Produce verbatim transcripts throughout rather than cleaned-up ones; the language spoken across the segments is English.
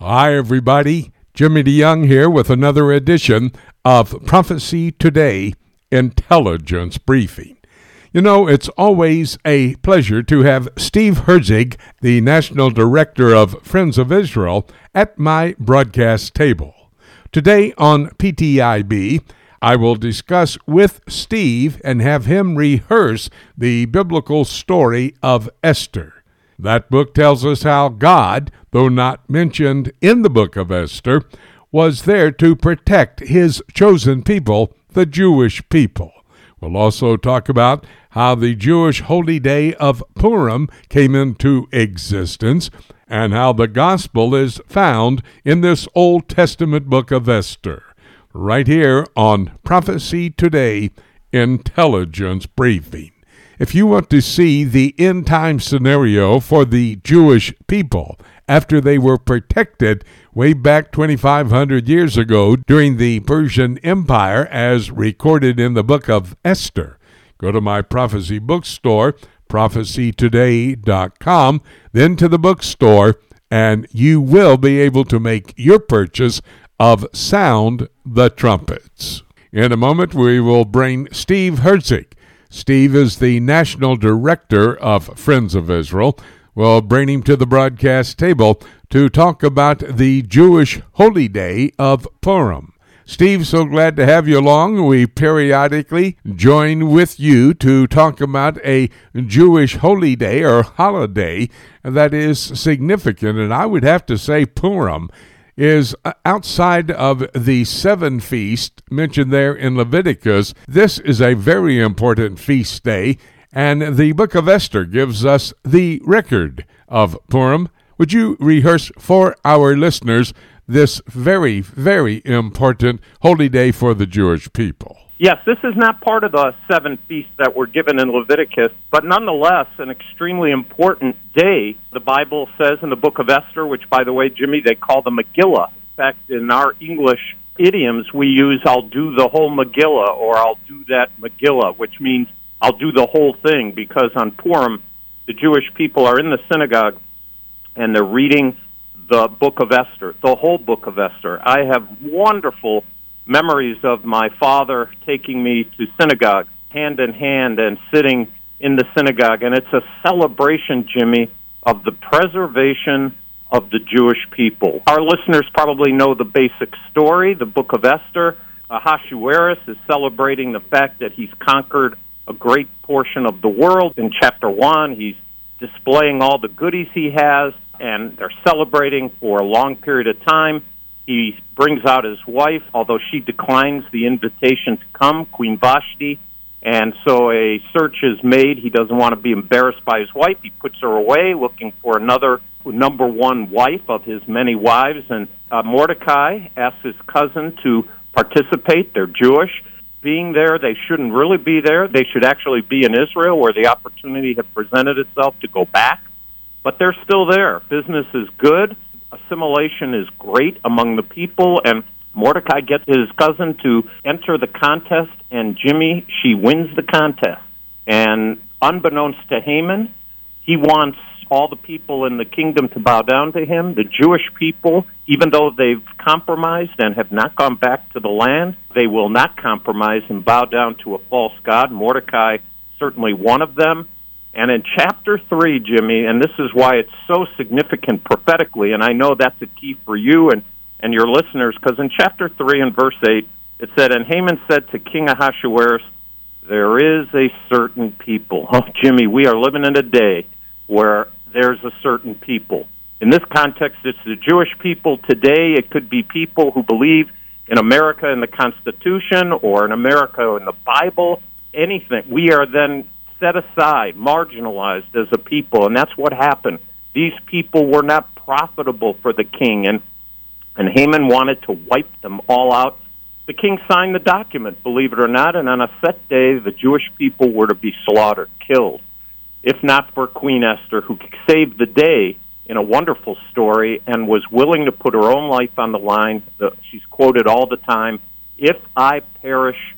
Hi, everybody. Jimmy DeYoung here with another edition of Prophecy Today Intelligence Briefing. You know, it's always a pleasure to have Steve Herzig, the National Director of Friends of Israel, at my broadcast table. Today on P T I B, I will discuss with Steve and have him rehearse the biblical story of Esther. That book tells us how God, though not mentioned in the book of Esther, was there to protect his chosen people, the Jewish people. We'll also talk about how the Jewish holy day of Purim came into existence and how the gospel is found in this Old Testament book of Esther. Right here on Prophecy Today Intelligence Briefing. If you want to see the end-time scenario for the Jewish people after they were protected way back twenty-five hundred years ago during the Persian Empire as recorded in the book of Esther, go to my prophecy bookstore, prophecy today dot com, then to the bookstore, and you will be able to make your purchase of Sound the Trumpets. In a moment, we will bring Steve Herzig. Steve is the National Director of Friends of Israel. We'll bring him to the broadcast table to talk about the Jewish holy day of Purim. Steve, so glad to have you along. We periodically join with you to talk about a Jewish holy day or holiday that is significant, and I would have to say Purim is outside of the seven feasts mentioned there in Leviticus. This is a very important feast day, and the book of Esther gives us the record of Purim. Would you rehearse for our listeners this very, very important holy day for the Jewish people? Yes, this is not part of the seven feasts that were given in Leviticus, but nonetheless an extremely important day. The Bible says in the book of Esther, which, by the way, Jimmy, they call the Megillah. In fact, in our English idioms, we use I'll do the whole Megillah or I'll do that Megillah, which means I'll do the whole thing, because on Purim, the Jewish people are in the synagogue and they're reading the book of Esther, the whole book of Esther. I have wonderful memories of my father taking me to synagogue, hand in hand, and sitting in the synagogue. And it's a celebration, Jimmy, of the preservation of the Jewish people. Our listeners probably know the basic story, the book of Esther. Ahasuerus is celebrating the fact that he's conquered a great portion of the world. In chapter one, he's displaying all the goodies he has, and they're celebrating for a long period of time. He brings out his wife, although she declines the invitation to come, Queen Vashti, and so a search is made. He doesn't want to be embarrassed by his wife. He puts her away, looking for another number one wife of his many wives, and uh, Mordecai asks his cousin to participate. They're Jewish. Being there, they shouldn't really be there. They should actually be in Israel, where the opportunity had presented itself to go back, but they're still there. Business is good. Assimilation is great among the people, and Mordecai gets his cousin to enter the contest, and Jimmy, she wins the contest. And unbeknownst to Haman, he wants all the people in the kingdom to bow down to him. The Jewish people, even though they've compromised and have not gone back to the land, they will not compromise and bow down to a false god. Mordecai, certainly one of them. And in chapter three, Jimmy, and this is why it's so significant prophetically, and I know that's a key for you and, and your listeners, because in chapter three and verse eight, it said, "And Haman said to King Ahasuerus, there is a certain people." Oh, Jimmy, we are living in a day where there's a certain people. In this context, it's the Jewish people today. It could be people who believe in America in the Constitution or in America in the Bible, anything. We are then set aside, marginalized as a people, and that's what happened. These people were not profitable for the king, and, and Haman wanted to wipe them all out. The king signed the document, believe it or not, and on a set day, the Jewish people were to be slaughtered, killed, if not for Queen Esther, who saved the day in a wonderful story and was willing to put her own life on the line. The, she's quoted all the time, "If I perish,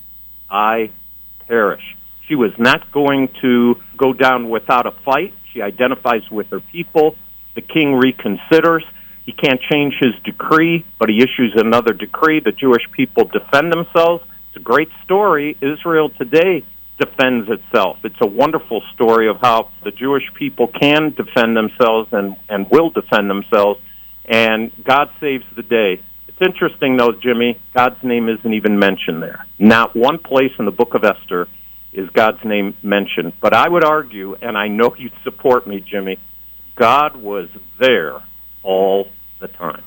I perish." She was not going to go down without a fight. She identifies with her people. The king reconsiders. He can't change his decree, but he issues another decree. The Jewish people defend themselves. It's a great story. Israel today defends itself. It's a wonderful story of how the Jewish people can defend themselves and, and will defend themselves, and God saves the day. It's interesting, though, Jimmy, God's name isn't even mentioned there. Not one place in the book of Esther is God's name mentioned. But I would argue, and I know you'd support me, Jimmy, God was there all the time.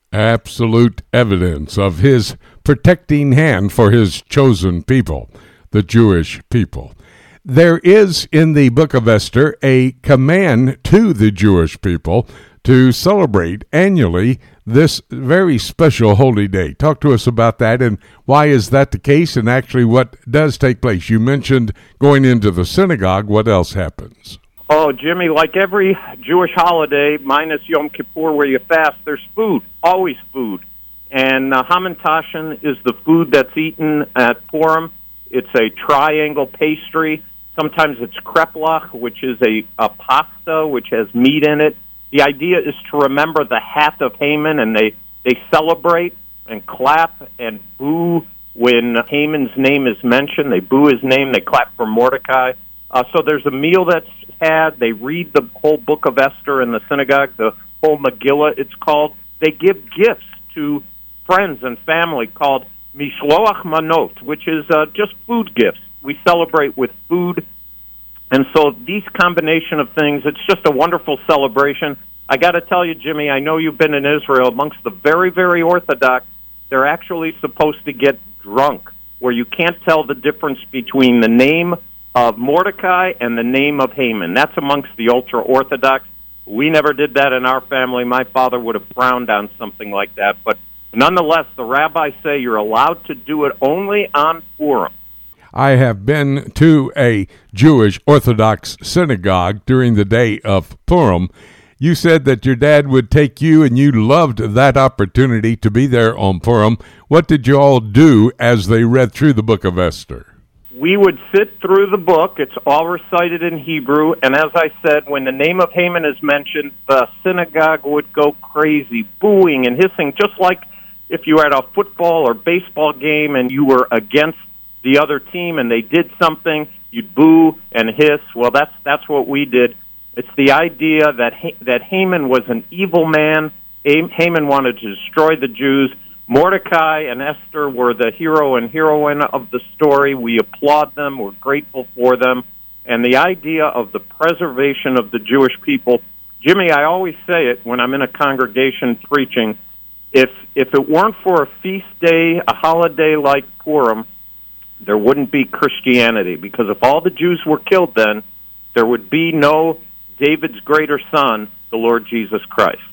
Absolute evidence of his protecting hand for his chosen people, the Jewish people. There is in the book of Esther a command to the Jewish people to celebrate annually this very special holy day. Talk to us about that, and why is that the case, and actually what does take place? You mentioned going into the synagogue. What else happens? Oh, Jimmy, like every Jewish holiday, minus Yom Kippur where you fast, there's food, always food. And uh, Hamantashen is the food that's eaten at Purim. It's a triangle pastry. Sometimes it's kreplach, which is a, a pasta which has meat in it. The idea is to remember the hat of Haman, and they, they celebrate and clap and boo when Haman's name is mentioned. They boo his name. They clap for Mordecai. Uh, so there's a meal that's had. They read the whole book of Esther in the synagogue, the whole Megillah, it's called. They give gifts to friends and family called Mishloach Manot, which is uh, just food gifts. We celebrate with food. And so these combination of things, it's just a wonderful celebration. I got to tell you, Jimmy, I know you've been in Israel. Amongst the very, very Orthodox, they're actually supposed to get drunk, where you can't tell the difference between the name of Mordecai and the name of Haman. That's amongst the ultra-Orthodox. We never did that in our family. My father would have frowned on something like that. But nonetheless, the rabbis say you're allowed to do it only on Purim. I have been to a Jewish Orthodox synagogue during the day of Purim. You said that your dad would take you, and you loved that opportunity to be there on Purim. What did you all do as they read through the book of Esther? We would sit through the book. It's all recited in Hebrew. And as I said, when the name of Haman is mentioned, the synagogue would go crazy, booing and hissing, just like if you were at a football or baseball game and you were against the other team and they did something, you'd boo and hiss. Well, that's that's what we did. It's the idea that ha- that Haman was an evil man. Haman wanted to destroy the Jews. Mordecai and Esther were the hero and heroine of the story. We applaud them. We're grateful for them. And the idea of the preservation of the Jewish people, Jimmy, I always say it when I'm in a congregation preaching, if if it weren't for a feast day, a holiday like Purim, there wouldn't be Christianity, because if all the Jews were killed then, there would be no David's greater son, the Lord Jesus Christ.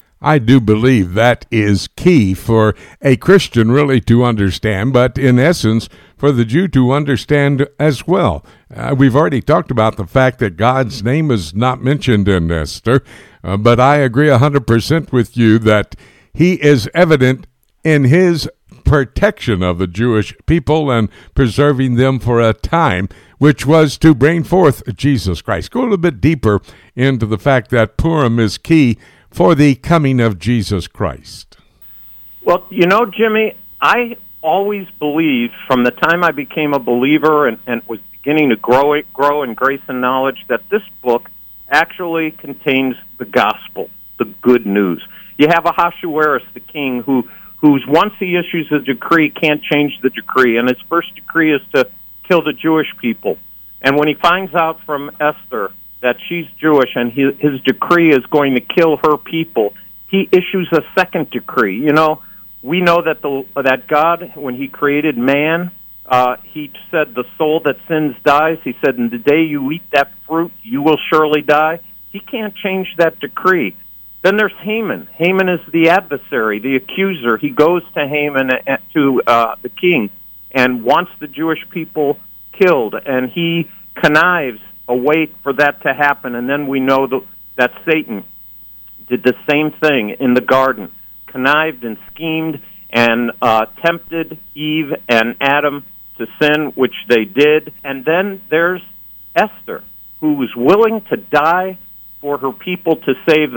I do believe that is key for a Christian really to understand, but in essence, for the Jew to understand as well. Uh, we've already talked about the fact that God's name is not mentioned in Esther, uh, but I agree one hundred percent with you that he is evident in his protection of the Jewish people and preserving them for a time, which was to bring forth Jesus Christ. Go a little bit deeper into the fact that Purim is key for the coming of Jesus Christ. Well, you know, Jimmy, I always believed from the time I became a believer and, and was beginning to grow, grow in grace and knowledge that this book actually contains the gospel, the good news. You have Ahasuerus, the king, who who's once he issues a decree, can't change the decree, and his first decree is to kill the Jewish people. And when he finds out from Esther that she's Jewish and he, his decree is going to kill her people, he issues a second decree. You know, we know that the that God, when he created man, uh, he said the soul that sins dies. He said, in the day you eat that fruit, you will surely die. He can't change that decree. Then there's Haman. Haman is the adversary, the accuser. He goes to Haman, uh, to uh, the king, and wants the Jewish people killed, and he connives a way for that to happen. And then we know the, that Satan did the same thing in the garden, connived and schemed and uh, tempted Eve and Adam to sin, which they did. And then there's Esther, who was willing to die for her people to save them.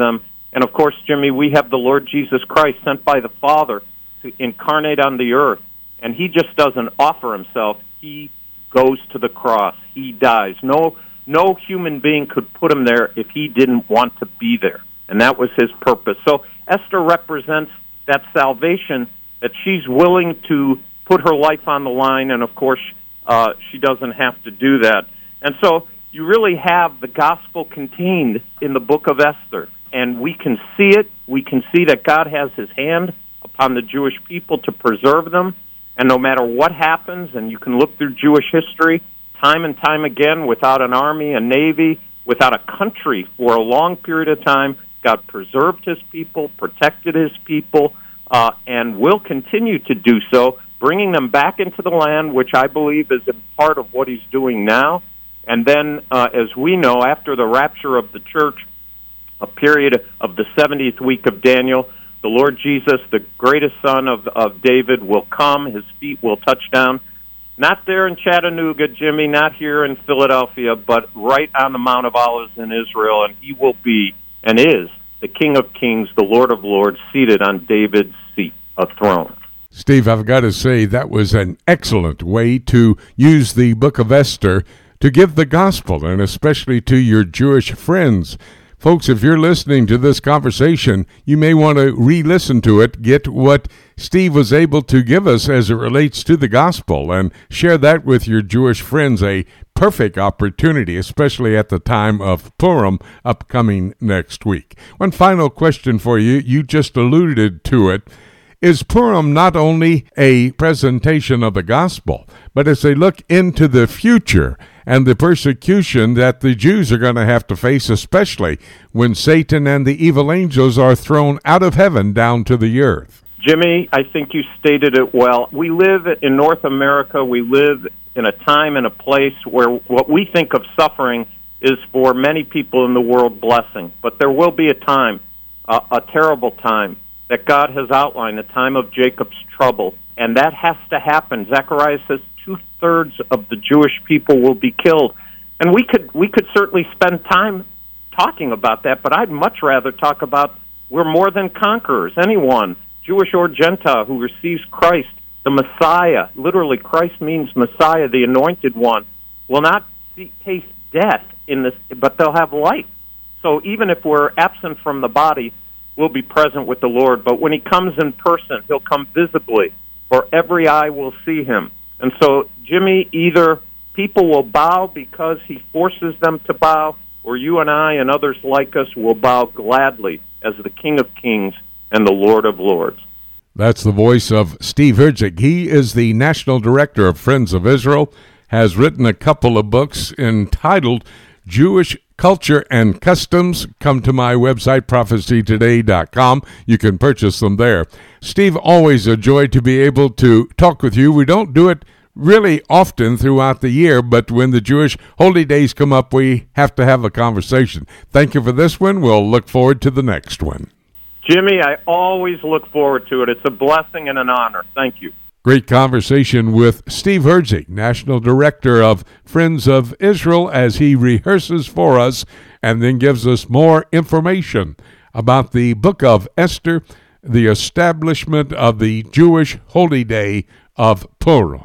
And, of course, Jimmy, we have the Lord Jesus Christ sent by the Father to incarnate on the earth. And he just doesn't offer himself. He goes to the cross. He dies. No, no human being could put him there if he didn't want to be there. And that was his purpose. So Esther represents that salvation, that she's willing to put her life on the line, and, of course, uh, she doesn't have to do that. And so you really have the gospel contained in the book of Esther. And we can see it. We can see that God has his hand upon the Jewish people to preserve them. And no matter what happens, and you can look through Jewish history time and time again, without an army, a navy, without a country for a long period of time, God preserved his people, protected his people, uh, and will continue to do so, bringing them back into the land, which I believe is a part of what he's doing now. And then, uh, as we know, after the rapture of the church, a period of the seventieth week of Daniel, the Lord Jesus, the greatest son of, of David, will come. His feet will touch down. Not there in Chattanooga, Jimmy, not here in Philadelphia, but right on the Mount of Olives in Israel. And he will be, and is, the King of Kings, the Lord of Lords, seated on David's seat, a throne. Steve, I've got to say that was an excellent way to use the book of Esther to give the gospel, and especially to your Jewish friends. Folks, if you're listening to this conversation, you may want to re-listen to it, get what Steve was able to give us as it relates to the gospel, and share that with your Jewish friends. A perfect opportunity, especially at the time of Purim upcoming next week. One final question for you. You just alluded to it. Is Purim not only a presentation of the gospel, but as they look into the future and the persecution that the Jews are going to have to face, especially when Satan and the evil angels are thrown out of heaven down to the earth? Jimmy, I think you stated it well. We live in North America. We live in a time and a place where what we think of suffering is for many people in the world blessing. But there will be a time, uh, a terrible time, that God has outlined, the time of Jacob's trouble. And that has to happen. Zechariah says two-thirds of the Jewish people will be killed. And we could we could certainly spend time talking about that, but I'd much rather talk about we're more than conquerors. Anyone, Jewish or Gentile, who receives Christ, the Messiah, literally Christ means Messiah, the anointed one, will not see, taste death in this, but they'll have life. So even if we're absent from the body, we'll be present with the Lord. But when he comes in person, he'll come visibly, for every eye will see him. And so, Jimmy, either people will bow because he forces them to bow, or you and I and others like us will bow gladly as the King of Kings and the Lord of Lords. That's the voice of Steve Herzig. He is the National Director of Friends of Israel, has written a couple of books entitled Jewish Culture and Customs. Come to my website, prophecy today dot com. You can purchase them there. Steve, always a joy to be able to talk with you. We don't do it really often throughout the year, but when the Jewish holy days come up, we have to have a conversation. Thank you for this one. We'll look forward to the next one. Jimmy, I always look forward to it. It's a blessing and an honor. Thank you. Great conversation with Steve Herzig, National Director of Friends of Israel, as he rehearses for us and then gives us more information about the book of Esther, the establishment of the Jewish holy day of Purim.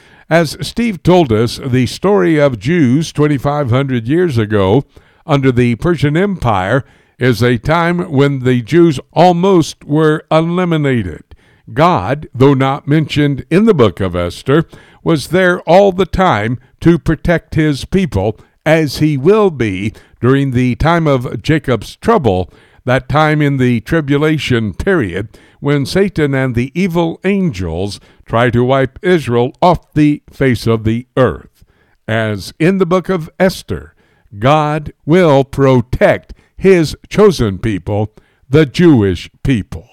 As Steve told us, the story of Jews twenty-five hundred years ago under the Persian Empire is a time when the Jews almost were eliminated. God, though not mentioned in the book of Esther, was there all the time to protect his people, as he will be during the time of Jacob's trouble, that time in the tribulation period when Satan and the evil angels try to wipe Israel off the face of the earth. As in the book of Esther, God will protect his chosen people, the Jewish people.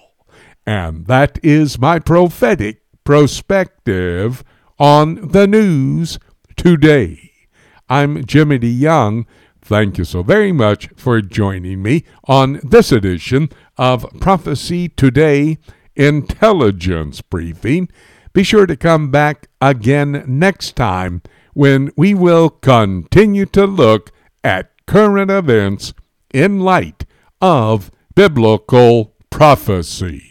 And that is my prophetic perspective on the news today. I'm Jimmy DeYoung. Thank you so very much for joining me on this edition of Prophecy Today Intelligence Briefing. Be sure to come back again next time when we will continue to look at current events in light of biblical prophecy.